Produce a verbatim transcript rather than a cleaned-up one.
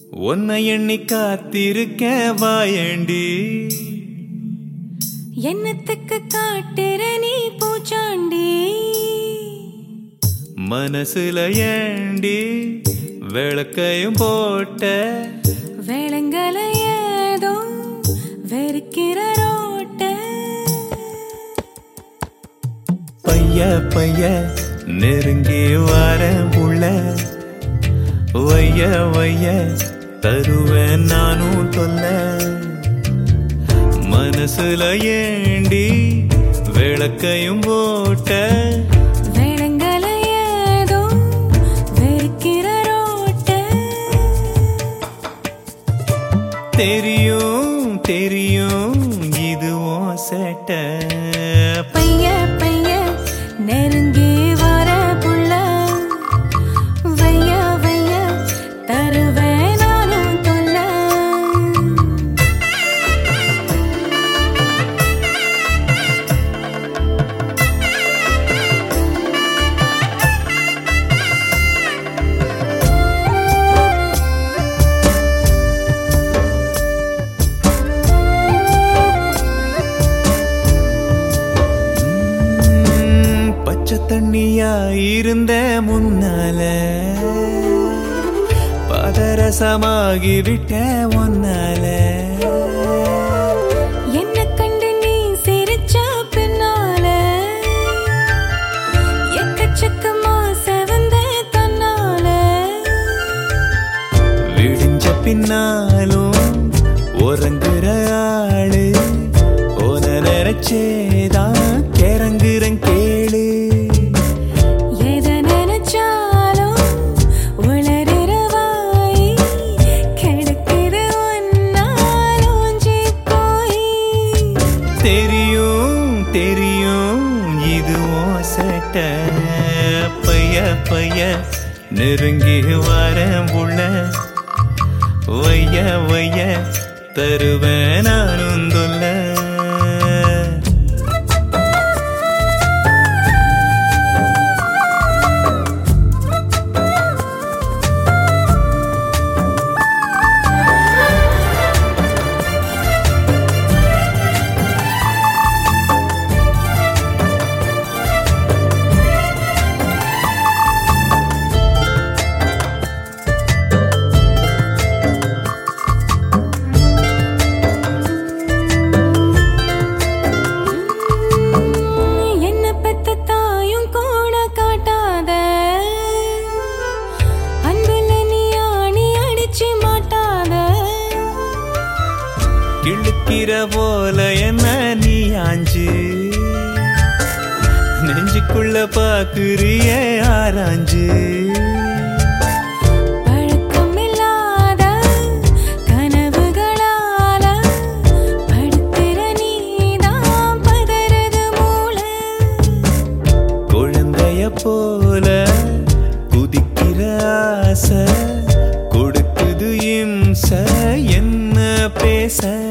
உன்னை எண்ணி காத்திருக்க வாயண்டி என்னத்துக்கு காட்டுற நீ பூச்சாண்டி மனசுல ஏண்டி விளக்கையும் போட்ட வேளங்களை ஏதோ வெறுக்கிற ரோட்ட பைய பைய நெருங்கி வர புள்ள வைய வைய தருவேன் நானும் தொல்ல மனசுல ஏண்டி விளக்கையும் போட்ட வேளங்களை ஏதோ வெறுக்கிற ரோட்ட தெரியும் தெரியும் இதுவும் சேட்ட பைய பைய நெருங்கி வர புள்ள வைய வைய தருவேன் நானும் தொல்ல பச்சை தண்ணியா இருந்த முன்னால பதரசமாகி விட்ட ஒன்னால என்ன கண்டு நீ சிரிச்ச பின்னால எக்கச்சக்கமா செவந்த தன்னால விடிஞ்ச பின்னாலும் உறங்குற ஆளு ஓன நினைச்சேதான் கிறங்குறன் கேளு எதை நினைச்சாலும் உளறுற வாய் கெடுக்குது ஒன்னால் ஊஞ்சி போய் தெரியும் தெரியும் இதுவும் சேட்ட பைய பைய நெருங்கி வரேன் புள்ள வைய வைய தருவேன் நானும் தொல்ல என்ன பெத்த தாயும் கூட காட்டாத அன்புல நீ ஆணி அடிச்சு மாட்டாத கிழக்கிற போல என்ன நீ ஆஞ்சு நெஞ்சுக்குள்ள பாக்குறிய ஆராஞ்சு பழக்கமில்லாத கனவுகளால படுத்துற நீதான் பதறது மூளை குழந்தைய போல குதிக்கிற ஆசை கொடுக்குது இம்ச என்ன பேச